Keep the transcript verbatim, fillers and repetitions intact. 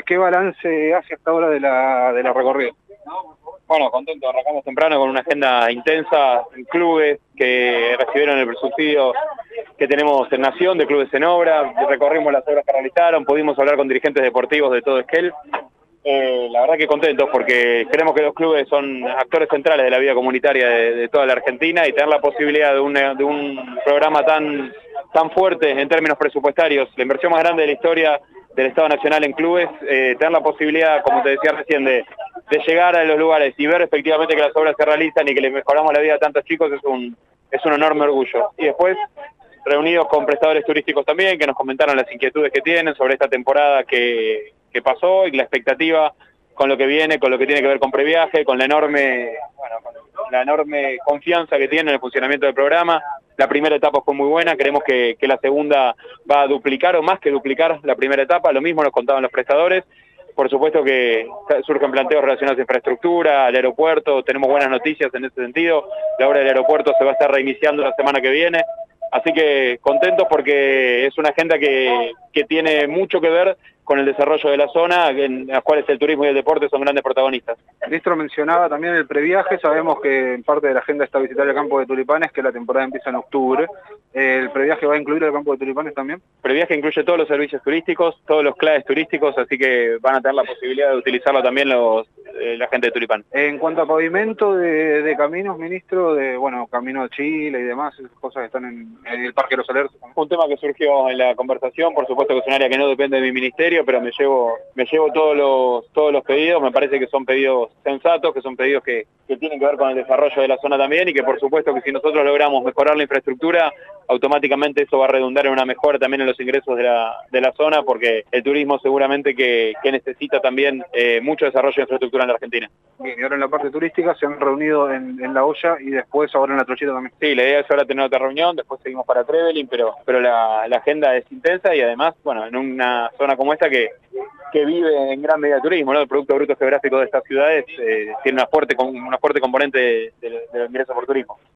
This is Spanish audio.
¿qué balance hace hasta ahora de la, de la recorrida? Bueno, contento, arrancamos temprano con una agenda intensa en clubes que recibieron el subsidio que tenemos en Nación, de clubes en obra, recorrimos las obras que realizaron, pudimos hablar con dirigentes deportivos de todo Esquel. Eh, la verdad que contentos porque creemos que los clubes son actores centrales de la vida comunitaria de, de toda la Argentina, y tener la posibilidad de, una, de un programa tan, tan fuerte en términos presupuestarios, la inversión más grande de la historia del Estado Nacional en clubes, eh, tener la posibilidad, como te decía recién, de, de llegar a los lugares y ver efectivamente que las obras se realizan y que les mejoramos la vida a tantos chicos es un, es un enorme orgullo. Y después, reunidos con prestadores turísticos también, que nos comentaron las inquietudes que tienen sobre esta temporada que, que pasó y la expectativa con lo que viene, con lo que tiene que ver con previaje, con la enorme, bueno, con la enorme confianza que tiene en el funcionamiento del programa. La primera etapa fue muy buena, creemos que, que la segunda va a duplicar o más que duplicar la primera etapa, lo mismo nos contaban los prestadores. Por supuesto que surgen planteos relacionados a infraestructura, al aeropuerto, tenemos buenas noticias en ese sentido, la obra del aeropuerto se va a estar reiniciando la semana que viene, así que contentos porque es una agenda que, que tiene mucho que ver con el desarrollo de la zona, en las cuales el turismo y el deporte son grandes protagonistas. El ministro mencionaba también el previaje, sabemos que en parte de la agenda está visitar el campo de Tulipanes, que la temporada empieza en octubre. ¿El previaje va a incluir el campo de Tulipanes también? Previaje incluye todos los servicios turísticos, todos los claves turísticos, así que van a tener la posibilidad de utilizarlo también los, eh, la gente de Tulipán. En cuanto a pavimento de, de caminos, ministro, de bueno, Camino de Chile y demás, esas cosas que están en, en el Parque Los Alerces. Un tema que surgió en la conversación, por supuesto que es un área que no depende de mi ministerio, pero me llevo me llevo todos los todos los pedidos, me parece que son pedidos sensatos, que son pedidos que, que tienen que ver con el desarrollo de la zona también, y que por supuesto que si nosotros logramos mejorar la infraestructura, automáticamente eso va a redundar en una mejora también en los ingresos de la, de la zona, porque el turismo seguramente que, que necesita también eh, mucho desarrollo de infraestructura en la Argentina. Bien, y ahora en la parte turística se han reunido en, en La Olla y después ahora en La Trochita también. Sí, la idea es ahora tener otra reunión, después seguimos para Trevelin, pero, pero la, la agenda es intensa y además, bueno, en una zona como esta que, que vive en gran medida de turismo, ¿no? El Producto Bruto Geográfico de estas ciudades eh, tiene una fuerte, una fuerte componente de, de, de ingreso por turismo.